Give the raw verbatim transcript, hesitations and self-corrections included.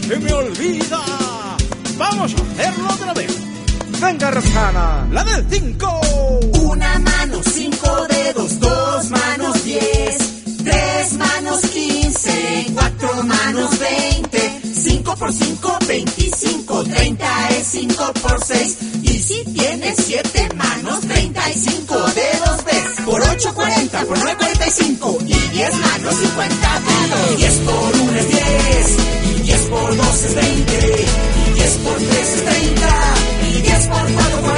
se me olvida. Vamos a hacerlo otra vez. Venga, Roxana, la del cinco. Una mano, cinco dedos, dos manos, diez. Tres manos, quince. Cuatro manos, veinte. Cinco por cinco, veinticinco. Treinta es cinco por seis. Y si tienes siete manos, treinta y cinco dedos ves. Por ocho, cuarenta. Por nueve, cuarenta y cinco. Y diez manos, cincuenta dedos. Diez por uno es diez. Y diez por dos es veinte. Y diez por tres es treinta. Y diez por cuatro